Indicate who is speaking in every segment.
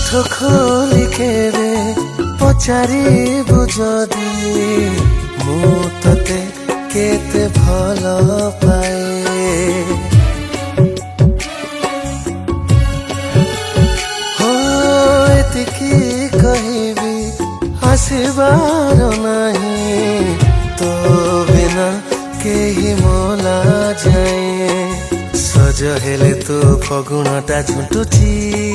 Speaker 1: ओठ खोली केवे पचारिबु जदि मु तते केते भल पाए हो एतिकी कहिबी आसिबार नहीं तो बिना केही मोला जाए सज हेले तो फगुणटा झुटुची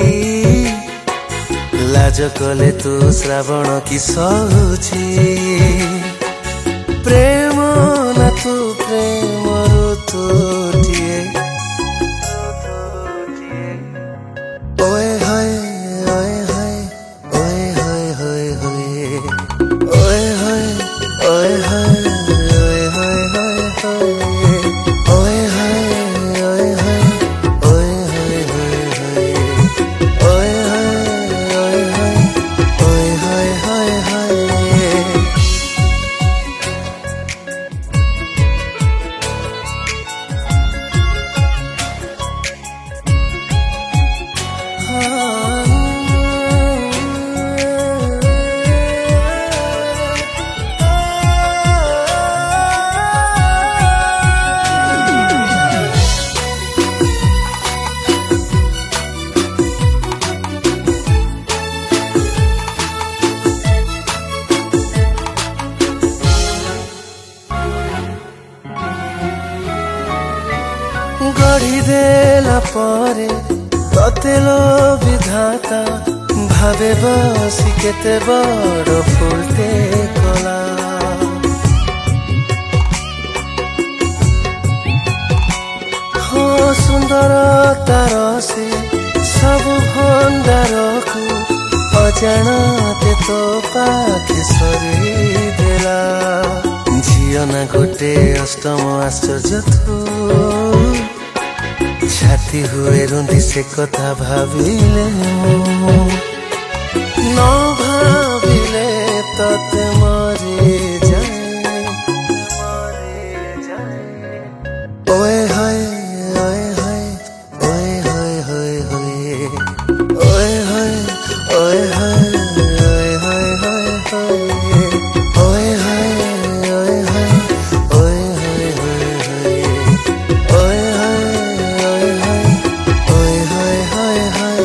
Speaker 1: लाज कले तू श्रावण की सहुची प्रेम ना तू प्रेम ऋतुटिए ओए हाय ओए हाय ओए हाय हाय हाय ओए हाय ओए हाय ओए हाय हाय हाय ओए हाय ओए हाय ओए हाय हाय हाय ओए हाय हाय हाय गढ़ी देला परे ततेलो विधाता भावे बसी केते बड़ फुलटे कला हो सुंदर तार से सब भंडार को अजाणते तो पाखे सरी देला झियो ना गोटे अष्टम आश्चर्य तू छाती हुए रुंदी से कथा भाविले न भाविले तते मरी जाए ओए हाय ओए हाय ओए हाय हाय हाय ओए हाय ओए हाय ओए हाय हाय हाय ओए हाय ओए हाय ओए हाय हाय हाय ओए हाय ओए हाय हाय हाय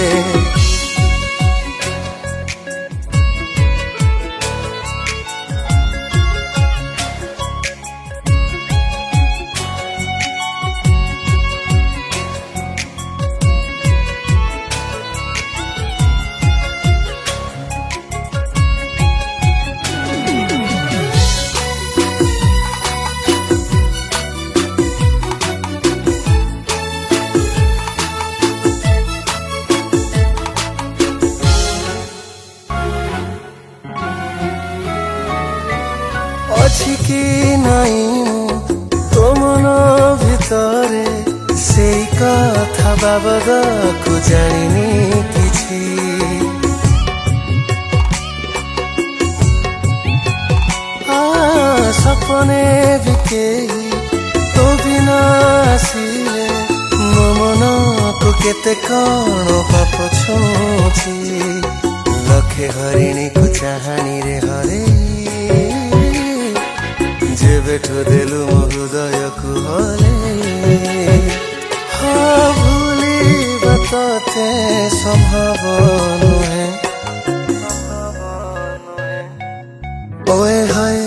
Speaker 1: अछि कि नहीं तो मन भितरे से कथा बाबद को जानिनी किछि सपने भी केही तो बिना आसिले मो मन को केते कौन पाप छुची लखे हरिणी को चाहानी रे हरे जेबेठो देलु मो हृदय को हले हाँ भूलिबा तते संभव नुहे ओए हाय